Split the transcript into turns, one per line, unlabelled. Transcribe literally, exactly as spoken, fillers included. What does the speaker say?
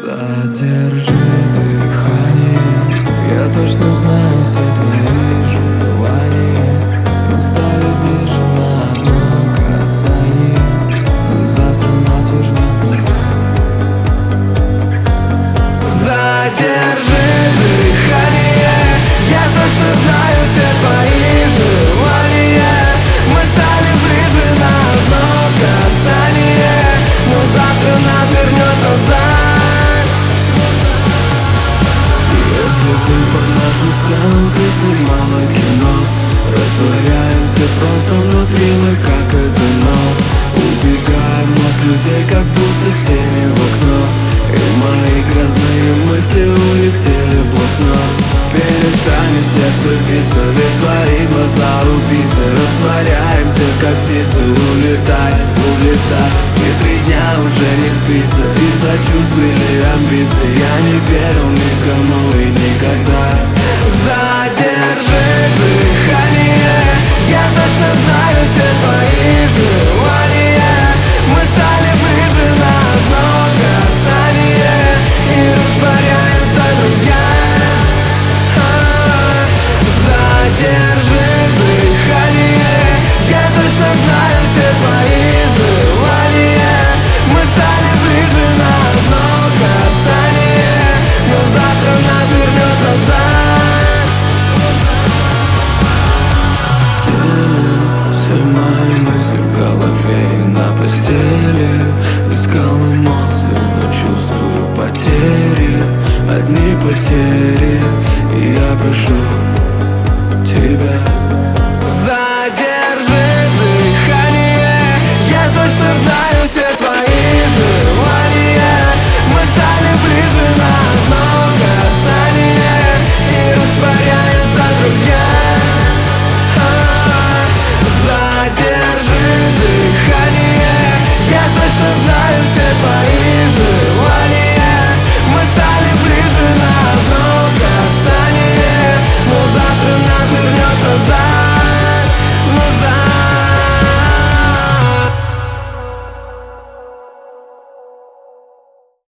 Задержи дыхание, я точно знаю все твои желания. Мы стали ближе на одно касание, но завтра нас вернет назад. Задержи дыхание, я точно знаю все твои желания. Мы стали ближе на одно касание, но завтра нас вернет назад. Если бы по нашим сценам ты снимала кино, растворяемся просто внутри мы, как это, но убегаем от людей, как будто тени в окно. И мои грязные мысли улетели в блокнот. Перестанет сердце биться, ведь твои глаза убийцы. Растворяемся, как птицы, улетай, улетай. И три дня уже не спится, из-за чувств или амбиций. Я не верил никому и никогда. Задержи дыхание, я точно знаю все твои желания. Мы стали ближе на одно касание и растворяемся, друзья. Задержи дыхание, я точно знаю все твои желания. Мы стали ближе на одно касание, но завтра нас вернет назад. Делим все мои мысли в голове и на постели. Искал эмоции, но чувствую потери, одни потери. И я прошу тебя. Задержи дыхание, я точно знаю все твои